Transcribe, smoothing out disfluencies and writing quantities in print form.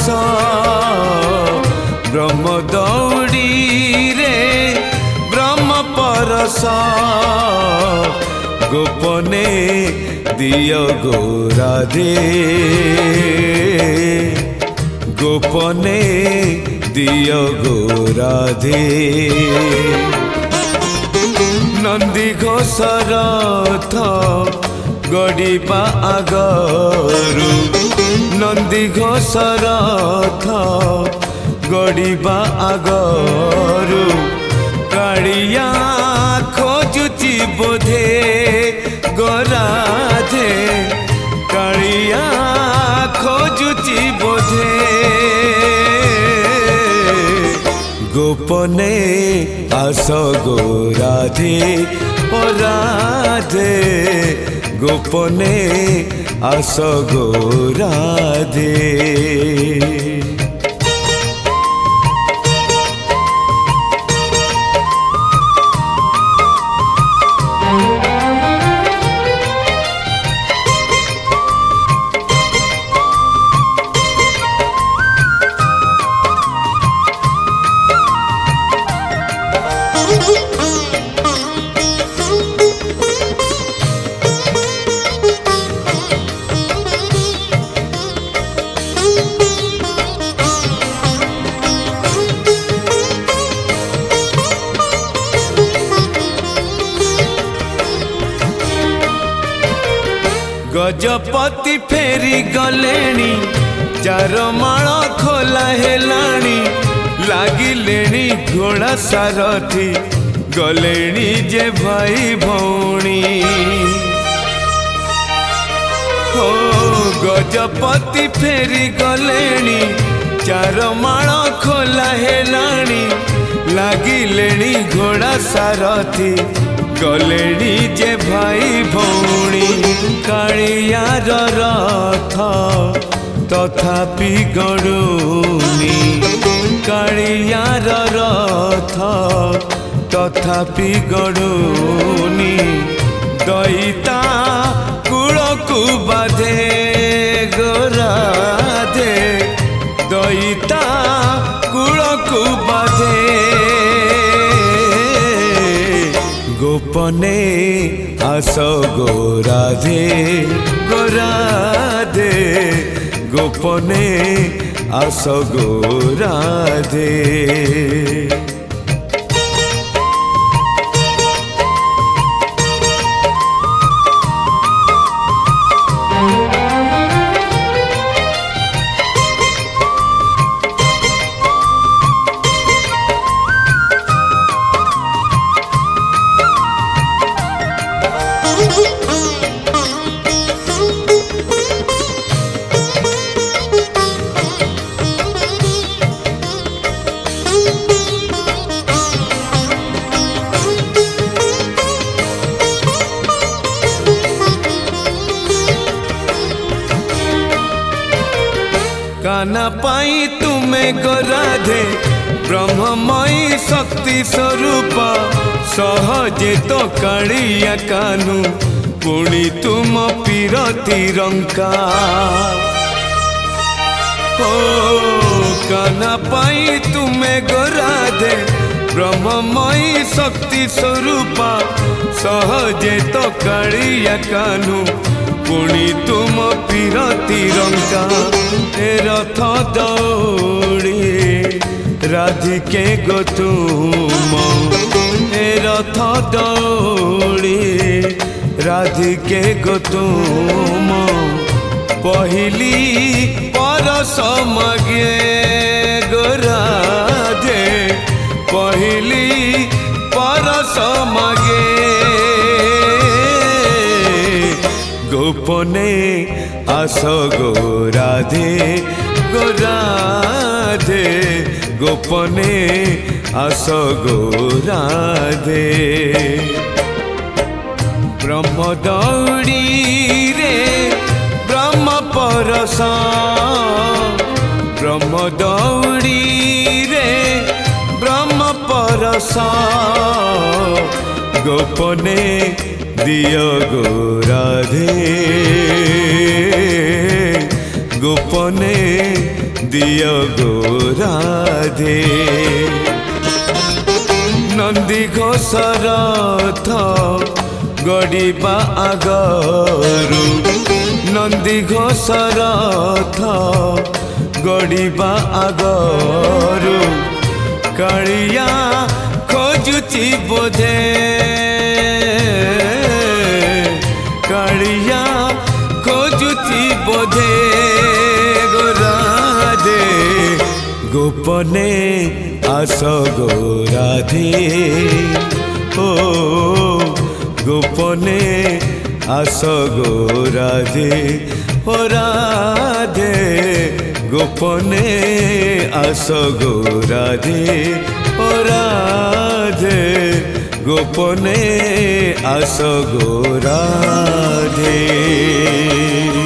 ब्रह्म दौड़ी रे ब्रह्म परस गोपने दियो गो राधे गोपने दियो गो राधे नंदी घोषर रथ गड़िबा आगरू नंदी घोषर रथ गड़िबा आगरू कालिया खोजुची बोधे गोराधे कालिया खोजुची बोधे गोपने आस गो राधे ओ राधे गोपने आस गो राधे गजपति फेरी गलेनी चार माल खोला हेलानी लागिलेनी घोड़ा सारथी गलेनी जे भाई भौणी हो गजपति फेरी गलेनी चार माल खोला हेलानी लागिलेनी घोड़ा सारथी गलेनी जे भाई भौणी कालियार रथ तथापि गड़ुनी कालियार रथ तथापि गड़ुनी दईता कूलकु बाधे गोराधे दईता कूलकु बाधे गोपने आस गो राधे गोराधे गोपने आस गो राधे काना पाई तुम्हें गोराधे ब्रह्ममयी शक्ति स्वरूप सहजे तो कालिया कानू पुणी तुम पीरती रंका ओ काना पाई तुम्हें गोराधे ब्रह्ममयी शक्ति स्वरूप सहजे तो कालिया कानू पुणी तुम पीरती रंका रथ दौड़ी राधिके गो तुम रथ दौड़ी राधिके गो तुम पहली परस मगे गोराधे पहली परस मगे गोपने आस गो राधे गोराधे गोपने आस गो राधे ब्रह्म दौड़ी रे ब्रह्म परस ब्रह्म दौड़ी रे ब्रह्म परस गोपने दियो गो राधे गोपने दियो गो राधे नंदी घोषर रथ गड़िबा आगरू नंदी घोषर रथ गड़िबा आगरू कालिया खोजुची बोधे कालिया खोजुची बोधे गो राधे गोपने आस गो राधे ओ गोपने आस गो राधे ओ राधे गोपने आस गो राधे ओ राधे गोपने आस गो राधे।